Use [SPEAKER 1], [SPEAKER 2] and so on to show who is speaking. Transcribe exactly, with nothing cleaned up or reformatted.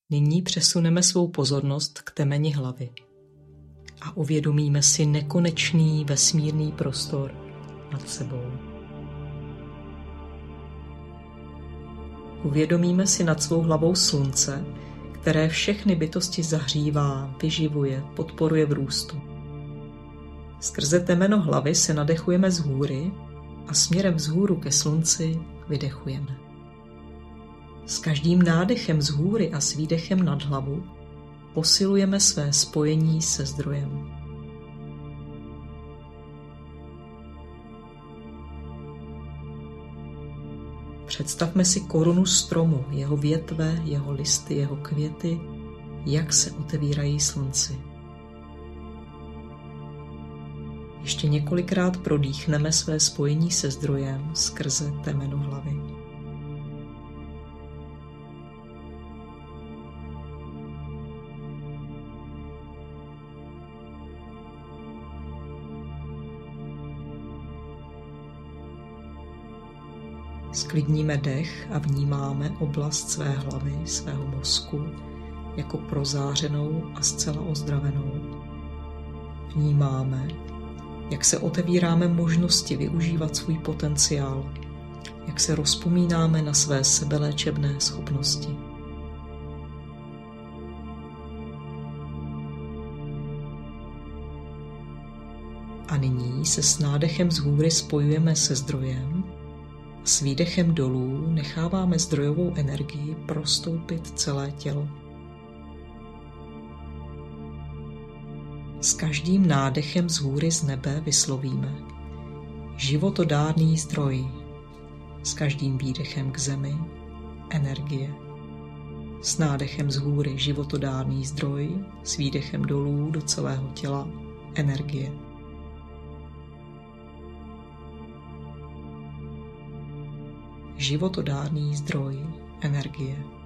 [SPEAKER 1] Nyní přesuneme svou pozornost k temeni hlavy a uvědomíme si nekonečný vesmírný prostor nad sebou. Uvědomíme si nad svou hlavou slunce, které všechny bytosti zahřívá, vyživuje, podporuje v růstu. Skrze temeno hlavy se nadechujeme z hůry a směrem vzhůru ke slunci vydechujeme. S každým nádechem z hůry a s výdechem nad hlavu posilujeme své spojení se zdrojem. Představme si korunu stromu, jeho větve, jeho listy, jeho květy, jak se otevírají slunci. Ještě několikrát prodýchneme své spojení se zdrojem skrze temeno hlavy. Sklidníme dech a vnímáme oblast své hlavy, svého mozku, jako prozářenou a zcela ozdravenou. Vnímáme, jak se otevíráme možnosti využívat svůj potenciál, jak se rozpomínáme na své sebeléčebné schopnosti. A nyní se s nádechem z hůry spojujeme se zdrojem, s výdechem dolů necháváme zdrojovou energii prostoupit celé tělo. S každým nádechem z hůry z nebe vyslovíme životodárný zdroj, s každým výdechem k zemi energie. S nádechem z hůry životodárný zdroj, s výdechem dolů do celého těla energie. Životodárný zdroj energie.